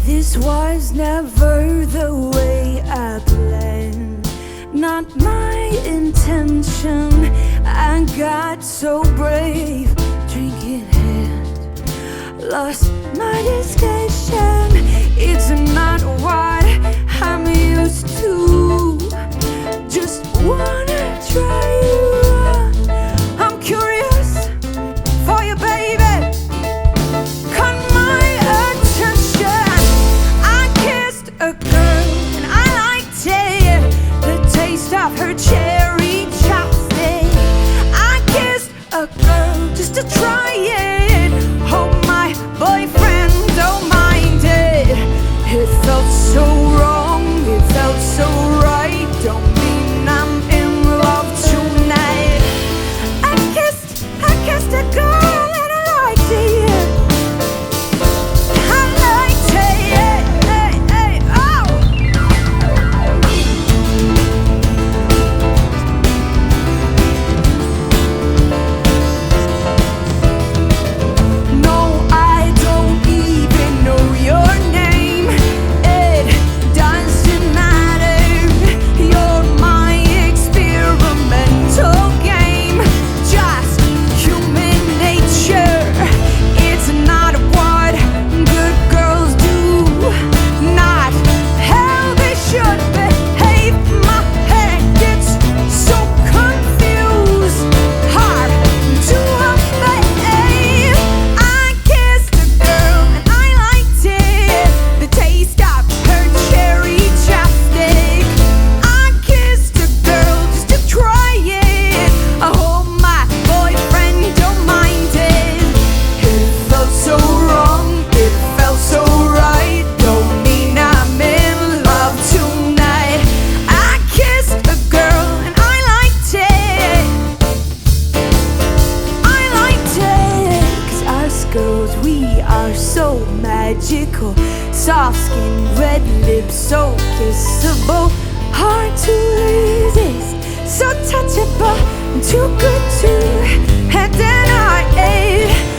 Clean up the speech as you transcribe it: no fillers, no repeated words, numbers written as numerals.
This was never the way I planned, not my intention. I got so brave, drinking hand, lost my discretion. It's not what I'm used to, just wanna try you. I'm curious for you, baby. Caught my attention. I kissed a girl and I liked it, the taste of her cherry chapstick. I kissed a girl just to try it. Hope my boyfriend don't mind it. It felt so wrong, it felt so right. Don't mean I'm in love tonight. I kissed a girl and I liked it. I liked it, oh. No, I don't even know your name. It doesn't matter. You're my experimental game, just human nature. It's not what good girls do, not how they should behave. My head gets so confused, hard to obey. I kissed a girl and I liked it, the taste of her cherry chapstick. I kissed a girl just to try it. I hope my boyfriend don't mind it. It felt so wrong, it felt so right. Don't mean I'm in love tonight. I kissed a girl and I liked it. I liked it, 'cause us girls, we are so magical. Soft skin, red lips, so kissable, hard to resist, so touchable, too good to deny it.